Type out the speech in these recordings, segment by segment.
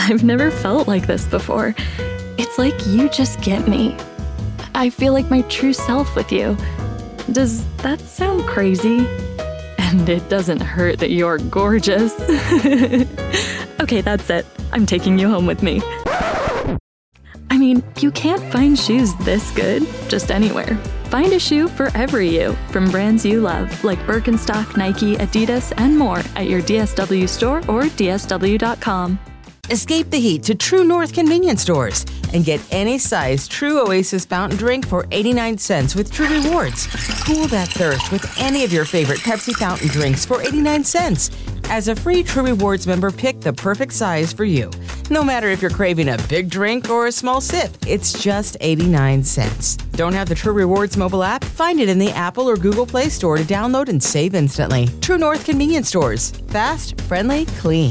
I've never felt like this before. It's like you just get me. I feel like my true self with you. Does that sound crazy? And it doesn't hurt that you're gorgeous. Okay, that's it. I'm taking you home with me. I mean, you can't find shoes this good just anywhere. Find a shoe for every you from brands you love, like Birkenstock, Nike, Adidas, and more at your DSW store or DSW.com. Escape the heat to True North convenience stores and get any size True Oasis fountain drink for 89 cents with True Rewards. Cool that thirst with any of your favorite Pepsi fountain drinks for 89 cents. As a free True Rewards member, pick the perfect size for you. No matter if you're craving a big drink or a small sip, it's just 89 cents. Don't have the True Rewards mobile app? Find it in the Apple or Google Play Store to download and save instantly. True North convenience stores. Fast, friendly, clean.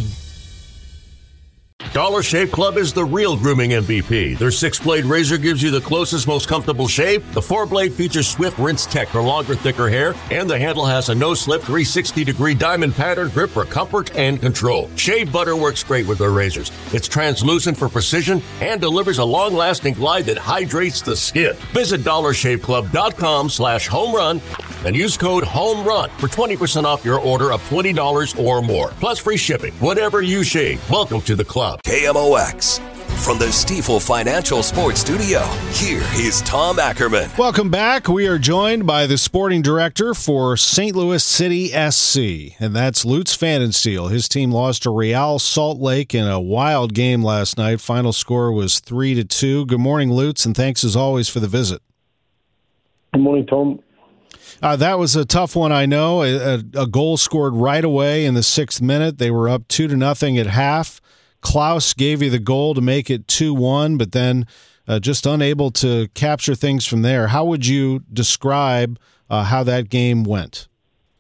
Dollar Shave Club is the real grooming MVP. Their 6-blade razor gives you the closest, most comfortable shave. The 4-blade features Swift Rinse Tech for longer, thicker hair, and the handle has a no-slip 360-degree diamond pattern grip for comfort and control. Shave butter works great with their razors. It's translucent for precision and delivers a long-lasting glide that hydrates the skin. Visit DollarShaveClub.com/homerun and use code HOMERUN for 20% off your order of $20 or more. Plus free shipping. Whatever you shave, welcome to the club. KMOX. From the Stifel Financial Sports Studio, here is Tom Ackerman. Welcome back. We are joined by the sporting director for St. Louis City SC, and that's Lutz Pfannenstiel. His team lost to Real Salt Lake in a wild game last night. Final score was 3-2. Good morning, Lutz, and thanks as always for the visit. Good morning, Tom. That was a tough one, I know. A goal scored right away in the 6th minute. They were up 2-0 at half. Klaus gave you the goal to make it 2-1, but then just unable to capture things from there. How would you describe how that game went?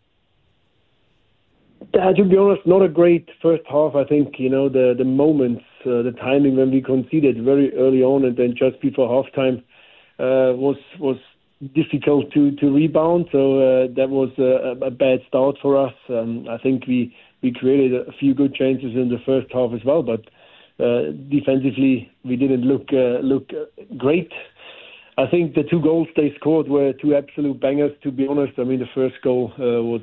To be honest, not a great first half. I think, the moments, the timing when we conceded very early on and then just before halftime was difficult to rebound. So that was a bad start for us. I think we created a few good chances in the first half as well, but defensively we didn't look great. I think the 2 goals they scored were 2 absolute bangers. To be honest, I mean the first goal was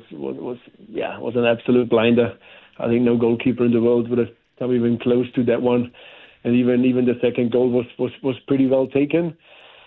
an absolute blinder. I think no goalkeeper in the world would have come even close to that one, and even the second goal was pretty well taken.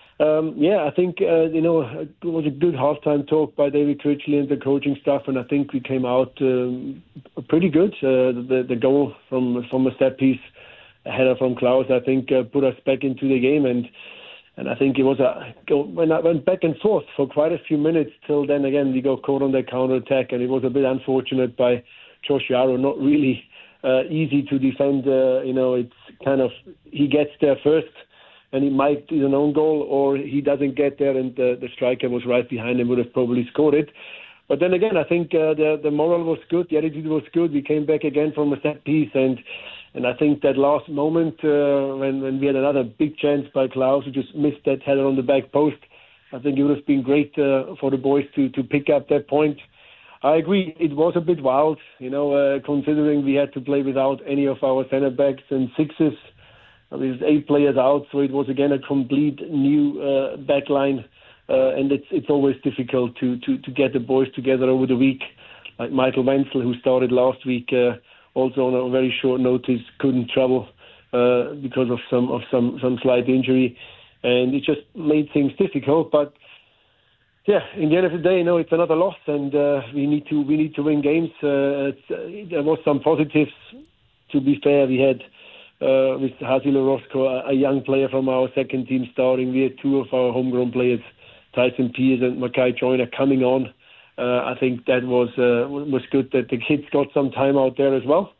I think it was a good halftime talk by David Critchley and the coaching staff, and I think we came out pretty good. The goal from a set piece, a header from Klaus, I think put us back into the game, and I think it was when I went back and forth for quite a few minutes till then again we got caught on the counter attack, and it was a bit unfortunate by Josh Yarrow, not really easy to defend. It's kind of he gets there first, and he might do an own goal, or he doesn't get there and the striker was right behind him, would have probably scored it. But then again, I think the moral was good, the attitude was good. We came back again from a set piece, and I think that last moment when we had another big chance by Klaus, who just missed that header on the back post, I think it would have been great for the boys to pick up that point. I agree, it was a bit wild, considering we had to play without any of our centre backs and sixes. There's 8 players out, so it was again a complete new back line, and it's always difficult to get the boys together over the week. Like Michael Wenzel, who started last week, also on a very short notice, couldn't travel because of some slight injury, and it just made things difficult. But yeah, in the end of the day, it's another loss, and we need to win games. There was some positives. To be fair, we had. With Hasil Orozco, a young player from our second team starting. We had 2 of our homegrown players, Tyson Pierce and Mackay Joyner, coming on. I think that was good that the kids got some time out there as well.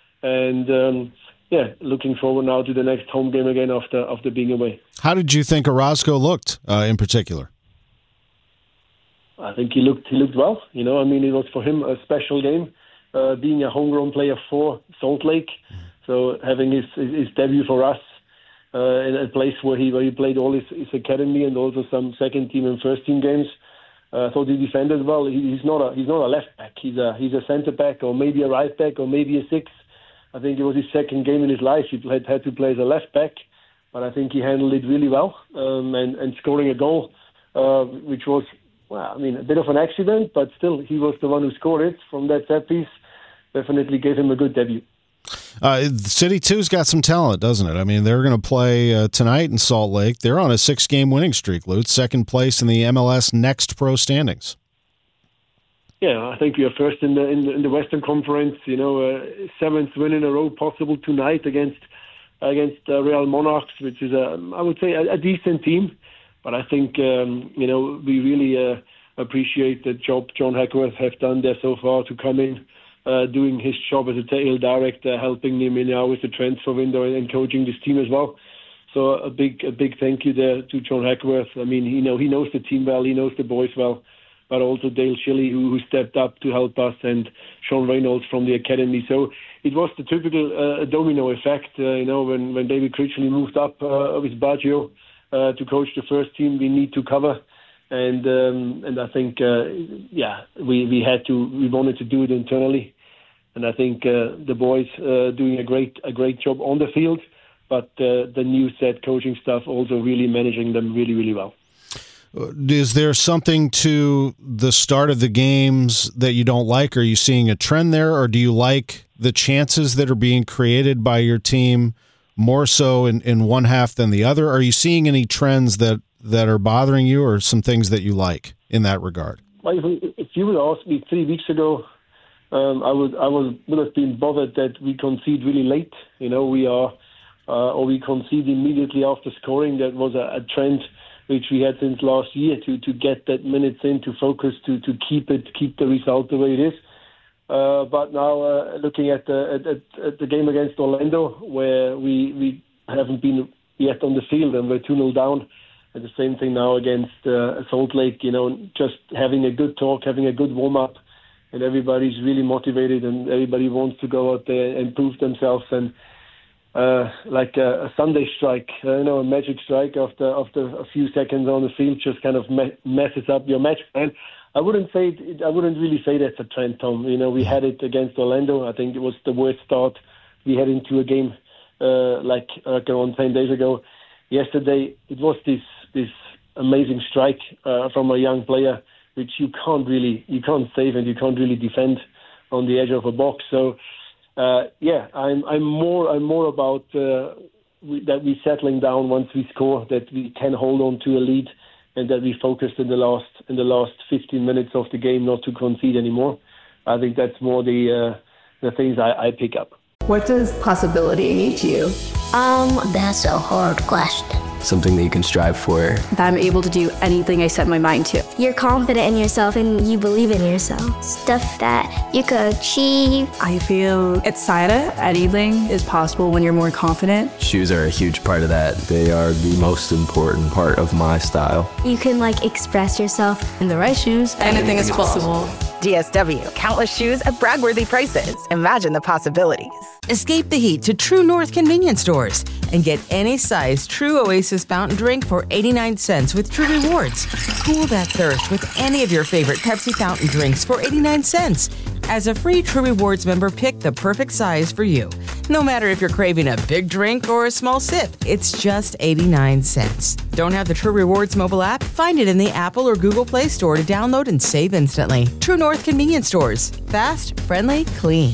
And looking forward now to the next home game again after being away. How did you think Orozco looked in particular? I think he looked well. It was for him a special game, being a homegrown player for Salt Lake. So having his debut for us in a place where he played all his academy and also some second team and first team games, I thought he defended well. He's not a left back. He's a centre back or maybe a right back or maybe a 6. I think it was his second game in his life. He had to play as a left back, but I think he handled it really well, and scoring a goal, which was, well, I mean, a bit of an accident, but still, he was the one who scored it from that set piece. Definitely gave him a good debut. City 2's got some talent, doesn't it? I mean, they're going to play tonight in Salt Lake. They're on a 6-game winning streak, Lutz, second place in the MLS Next Pro standings. Yeah, I think we are first in the Western Conference. 7th win in a row possible tonight against Real Monarchs, which is I would say a decent team. But I think we really appreciate the job John Hackworth have done there so far to come in, doing his job as a technical director, helping him now with the transfer window and coaching this team as well. So a big thank you there to John Hackworth. I mean, he knows the team well, he knows the boys well, but also Dale Shilley, who stepped up to help us, and Sean Reynolds from the academy. So it was the typical domino effect. When David Critchley moved up with Baggio to coach the first team, we need to cover. And I think, we wanted to do it internally. And I think the boys doing a great job on the field, but the new set coaching staff also really managing them really, really well. Is there something to the start of the games that you don't like? Are you seeing a trend there, or do you like the chances that are being created by your team more so in one half than the other? Are you seeing any trends that are bothering you, or some things that you like in that regard? Well, if you would ask me 3 weeks ago, I would have been bothered that we concede really late. Or we concede immediately after scoring. That was a trend which we had since last year to get that minutes in, to focus, to keep the result the way it is. But now looking at the game against Orlando, where we haven't been yet on the field and we're 2-0 down, and the same thing now against Salt Lake, just having a good talk, having a good warm-up, and everybody's really motivated and everybody wants to go out there and prove themselves. And like a Sunday strike, a magic strike after a few seconds on the field just kind of messes up your match plan. I wouldn't really say that's a trend, Tom. We had it against Orlando. I think it was the worst start we had into a game around 10 days ago. Yesterday, it was this amazing strike from a young player, which you can't save and you can't really defend on the edge of a box. So. I'm more about that we settling down once we score, that we can hold on to a lead, and that we focused in the last 15 minutes of the game not to concede anymore. I think that's more the things I pick up. What does possibility mean to you? That's a hard question. Something that you can strive for. That I'm able to do anything I set my mind to. You're confident in yourself and you believe in yourself. Stuff that you could achieve. I feel excited. Anything is possible when you're more confident. Shoes are a huge part of that. They are the most important part of my style. You can express yourself. In the right shoes, anything is possible. DSW, countless shoes at brag-worthy prices. Imagine the possibilities. Escape the heat to True North convenience stores and get any size True Oasis fountain drink for 89 cents with True Rewards. Cool that thirst with any of your favorite Pepsi fountain drinks for 89 cents. As a free True Rewards member, pick the perfect size for you. No matter if you're craving a big drink or a small sip, it's just 89 cents. Don't have the True Rewards mobile app? Find it in the Apple or Google Play Store to download and save instantly. True North convenience stores. Fast, friendly, clean.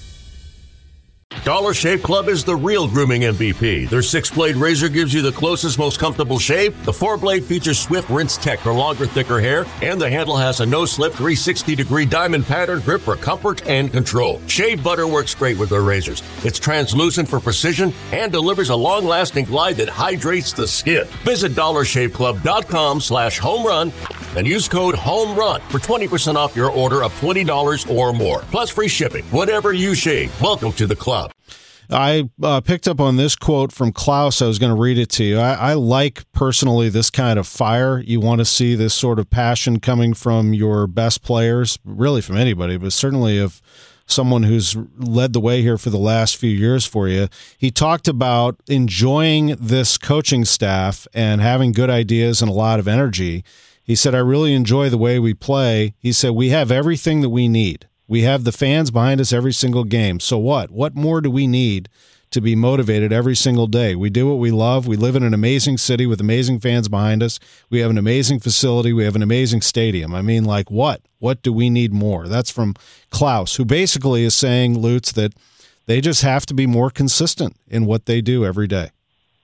Dollar Shave Club is the real grooming MVP. Their 6-blade razor gives you the closest, most comfortable shave. The 4-blade features swift rinse tech for longer, thicker hair, and the handle has a no-slip 360-degree diamond pattern grip for comfort and control. Shave butter works great with their razors. It's translucent for precision and delivers a long-lasting glide that hydrates the skin. Visit dollarshaveclub.com/homerun and use code HOMERUN for 20% off your order of $20 or more, plus free shipping. Whatever you shave, welcome to the club. I picked up on this quote from Klaus. I was going to read it to you. I like personally this kind of fire. You want to see this sort of passion coming from your best players, really from anybody, but certainly of someone who's led the way here for the last few years for you. He talked about enjoying this coaching staff and having good ideas and a lot of energy. He said, I really enjoy the way we play. He said, we have everything that we need. We have the fans behind us every single game. So what? What more do we need to be motivated every single day? We do what we love. We live in an amazing city with amazing fans behind us. We have an amazing facility. We have an amazing stadium. I mean, like what? What do we need more? That's from Klaus, who basically is saying, Lutz, that they just have to be more consistent in what they do every day.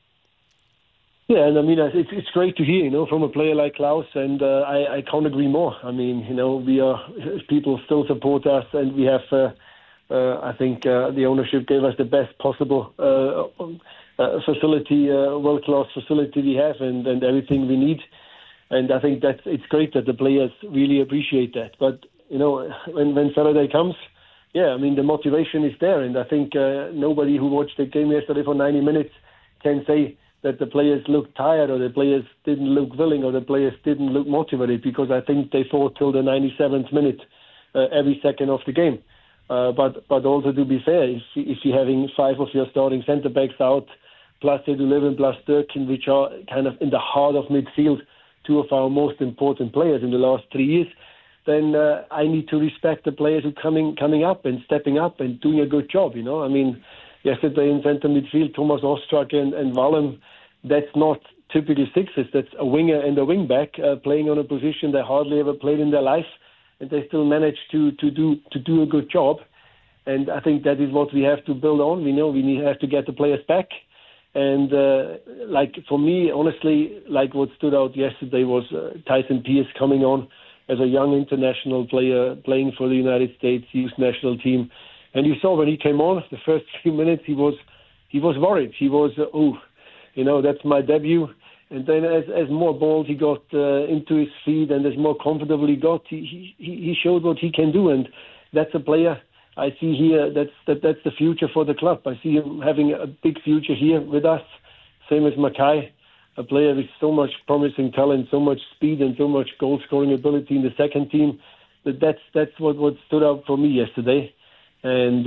Yeah, and I mean, it's great to hear, from a player like Klaus, and I can't agree more. I mean, people still support us, and we have, I think, the ownership gave us the best possible facility, world-class facility we have, and everything we need. And I think it's great that the players really appreciate that. But, when Saturday comes, yeah, I mean, the motivation is there, and I think nobody who watched the game yesterday for 90 minutes can say that the players looked tired or the players didn't look willing or the players didn't look motivated, because I think they fought till the 97th minute every second of the game. But also, to be fair, if you're having 5 of your starting centre-backs out, plus Edu Levin, plus Durkin, which are kind of in the heart of midfield, 2 of our most important players in the last 3 years, then I need to respect the players who are coming up and stepping up and doing a good job, I mean, yesterday in centre midfield, Thomas Ostrak and Wallem, that's not typical sixes. That's a winger and a wing-back playing on a position they hardly ever played in their life, and they still manage to do a good job. And I think that is what we have to build on. We know we have to get the players back. And for me, honestly, what stood out yesterday was Tyson Pierce coming on as a young international player playing for the United States youth national team. And you saw when he came on, the first few minutes, he was worried. He was, that's my debut. And then as more balls he got into his feet and as more comfortable he got, he showed what he can do. And that's a player I see here. That's the future for the club. I see him having a big future here with us. Same as Mackay, a player with so much promising talent, so much speed and so much goal-scoring ability in the second team. That's what stood out for me yesterday. And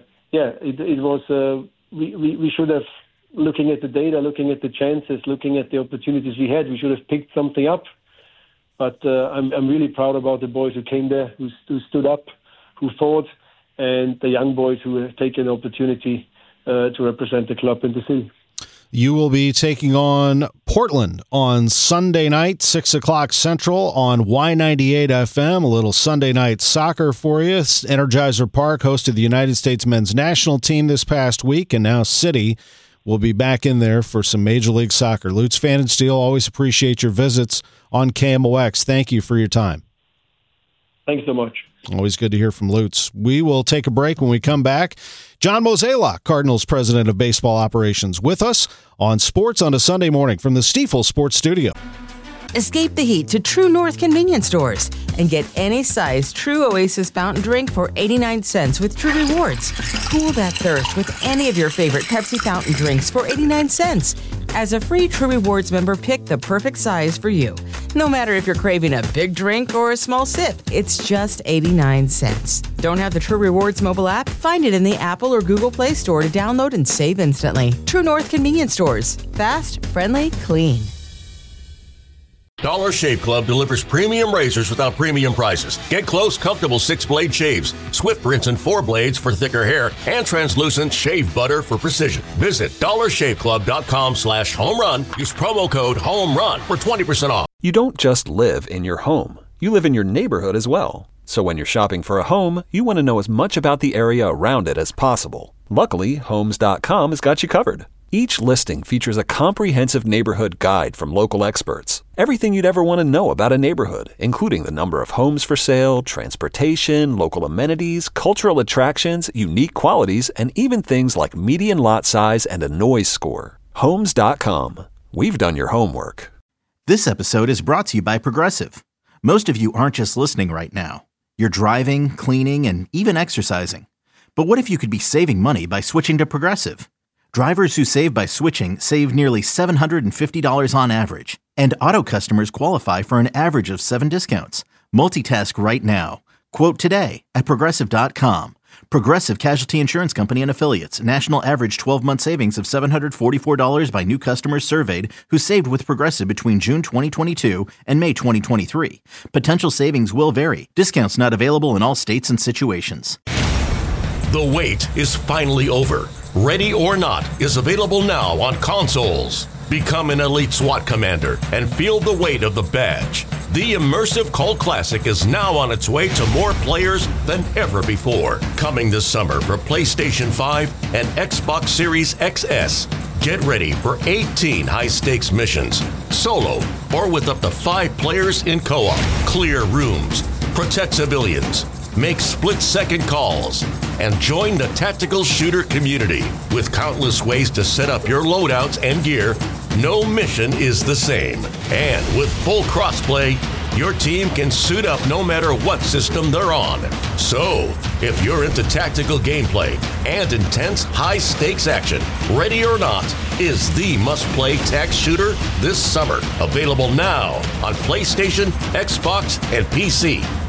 it was. We should have, looking at the data, looking at the chances, looking at the opportunities we had, we should have picked something up. But I'm really proud about the boys who came there, who stood up, who fought, and the young boys who have taken the opportunity to represent the club in the city. You will be taking on Portland on Sunday night, 6 o'clock Central on Y98 FM. A little Sunday night soccer for you. Energizer Park hosted the United States men's national team this past week, and now City will be back in there for some Major League Soccer. Lutz Pfannenstiel, always appreciate your visits on KMOX. Thank you for your time. Thanks so much. Always good to hear from Lutz. We will take a break. When we come back, John Mozeliak, Cardinals President of Baseball Operations, with us on Sports on a Sunday morning from the Stifel Sports Studio. Escape the heat to True North convenience stores and get any size True Oasis fountain drink for 89 cents with True Rewards. Cool that thirst with any of your favorite Pepsi fountain drinks for 89 cents. As a free True Rewards member, pick the perfect size for you. No matter if you're craving a big drink or a small sip, it's just 89 cents. Don't have the True Rewards mobile app? Find it in the Apple or Google Play Store to download and save instantly. True North convenience stores. Fast, friendly, clean. Dollar Shave Club delivers premium razors without premium prices. Get close, comfortable 6-blade shaves, swift rinse and 4 blades for thicker hair, and translucent shave butter for precision. Visit dollarshaveclub.com/homerun. Use promo code HOMERUN for 20% off. You don't just live in your home. You live in your neighborhood as well. So when you're shopping for a home, you want to know as much about the area around it as possible. Luckily, Homes.com has got you covered. Each listing features a comprehensive neighborhood guide from local experts. Everything you'd ever want to know about a neighborhood, including the number of homes for sale, transportation, local amenities, cultural attractions, unique qualities, and even things like median lot size and a noise score. Homes.com. We've done your homework. This episode is brought to you by Progressive. Most of you aren't just listening right now. You're driving, cleaning, and even exercising. But what if you could be saving money by switching to Progressive? Drivers who save by switching save nearly $750 on average, and auto customers qualify for an average of 7 discounts. Multitask right now. Quote today at Progressive.com. Progressive Casualty Insurance Company and Affiliates. National average 12-month savings of $744 by new customers surveyed who saved with Progressive between June 2022 and May 2023. Potential savings will vary. Discounts not available in all states and situations. The wait is finally over. Ready or Not is available now on consoles. Become an elite SWAT commander and feel the weight of the badge. The immersive Cult Classic is now on its way to more players than ever before. Coming this summer for PlayStation 5 and Xbox Series XS. Get ready for 18 high-stakes missions, solo or with up to 5 players in co-op. Clear rooms, protect civilians, make split-second calls, and join the tactical shooter community. With countless ways to set up your loadouts and gear, no mission is the same. And with full crossplay, your team can suit up no matter what system they're on. So, if you're into tactical gameplay and intense high-stakes action, Ready or Not is the must-play tac shooter this summer. Available now on PlayStation, Xbox, and PC.